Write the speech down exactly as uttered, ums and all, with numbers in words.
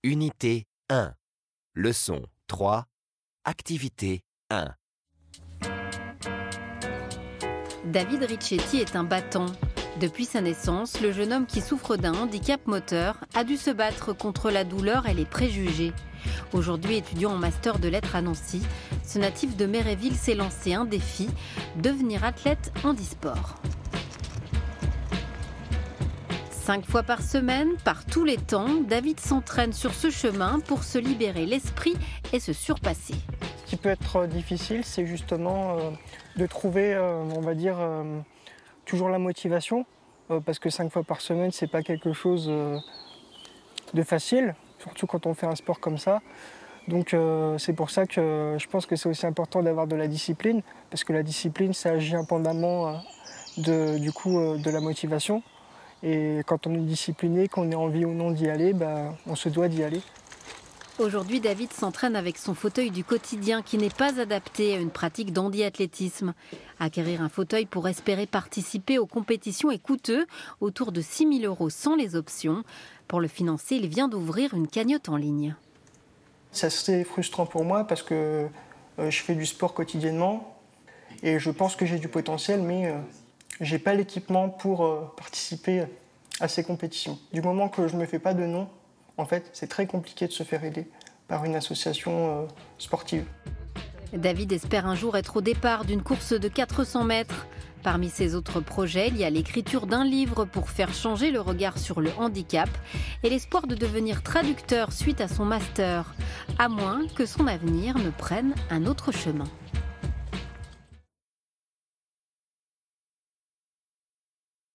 Unité un. Leçon trois. Activité un. David Ricchetti est un battant. Depuis sa naissance, le jeune homme qui souffre d'un handicap moteur a dû se battre contre la douleur et les préjugés. Aujourd'hui étudiant en master de lettres à Nancy, ce natif de Méréville s'est lancé un défi, devenir athlète handisport. Cinq fois par semaine, par tous les temps, David s'entraîne sur ce chemin pour se libérer l'esprit et se surpasser. Ce qui peut être difficile, c'est justement euh, de trouver, euh, on va dire, euh, toujours la motivation, euh, parce que cinq fois par semaine, c'est pas quelque chose euh, de facile, surtout quand on fait un sport comme ça. Donc euh, c'est pour ça que je pense que c'est aussi important d'avoir de la discipline, parce que la discipline, ça agit indépendamment euh, de, du coup, euh, de la motivation. Et quand on est discipliné, qu'on ait envie ou non d'y aller, bah, on se doit d'y aller. Aujourd'hui, David s'entraîne avec son fauteuil du quotidien qui n'est pas adapté à une pratique d'handi-athlétisme. Acquérir un fauteuil pour espérer participer aux compétitions est coûteux, autour de six mille euros sans les options. Pour le financer, il vient d'ouvrir une cagnotte en ligne. C'est assez frustrant pour moi parce que euh, je fais du sport quotidiennement et je pense que j'ai du potentiel, mais euh, j'ai pas l'équipement pour euh, participer à ces compétitions. Du moment que je me fais pas de nom, en fait, c'est très compliqué de se faire aider par une association euh, sportive. David espère un jour être au départ d'une course de quatre cents mètres. Parmi ses autres projets, il y a l'écriture d'un livre pour faire changer le regard sur le handicap et l'espoir de devenir traducteur suite à son master, à moins que son avenir ne prenne un autre chemin.